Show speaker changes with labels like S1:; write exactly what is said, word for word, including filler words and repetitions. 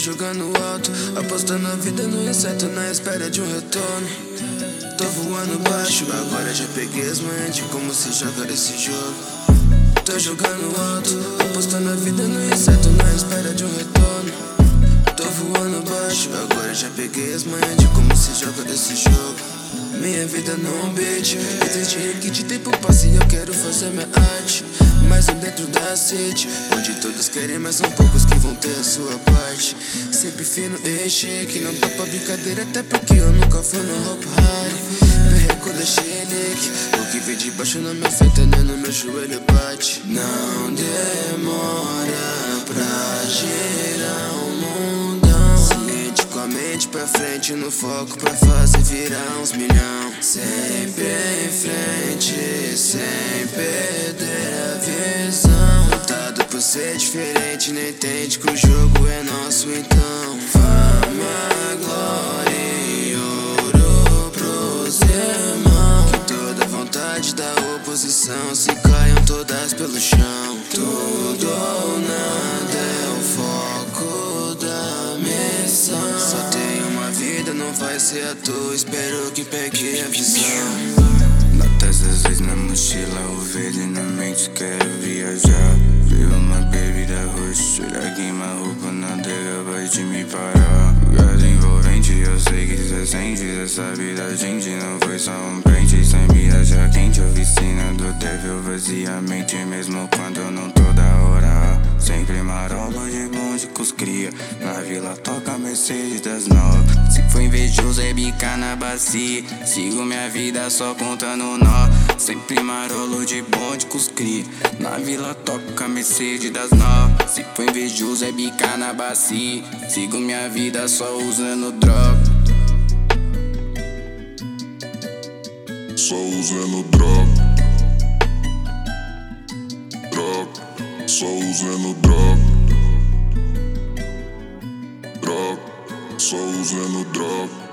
S1: jogando alto, apostando a vida no inseto na espera de um retorno. Tô voando baixo, agora já peguei as manhas de como se joga esse jogo. Tô jogando alto, apostando a vida no inseto na espera de um retorno. Tô voando baixo, agora já peguei as manhas de como se joga esse jogo. Minha vida não beat, existe requinte, tempo passa e eu quero fazer minha arte. Mas um dentro da city, onde todos querem, mas são poucos que vão ter a sua parte. Sempre fino e chique, não dá pra brincadeira, até porque eu nunca fui no Hope High. Perreco da Xenique, o que vem de baixo não me afeta, nem no meu joelho bate. Não demora pra girar o mundão, seguinte com a mente pra frente, no foco pra fazer virar uns milhão. Sempre em frente, sem perder a visão. Lutado por ser diferente, nem entende que o jogo é nosso então. Fama, glória e ouro pros irmãos, que toda vontade da oposição se caiam todas pelo chão. Tudo ou nada é o foco da missão. Só tem uma vida, não vai ser à toa, espero que pegue a visão.
S2: Notas azuis na mochila, ovelha na mente, quero viajar. Vivo uma bebida roxa, queima a roupa na adega, vai de me parar. Lugar envolvente, eu sei que cê sente, cê sabe da gente, não foi só um pente. Sem miragem quente, oficina do devil vazia a mente, mesmo quando eu não tô da hora. Sempre marolo de bonde com os cria, na vila toca Mercedes das novas. Se for invejoso é bicar na bacia, sigo minha vida só contando nó. Sempre marolo de bonde com os cria, na vila toca Mercedes das novas. Se for invejoso é bicar na bacia, sigo minha vida só usando droga.
S3: Só usando droga. Droga. Só usando droga. Droga. Só usando droga.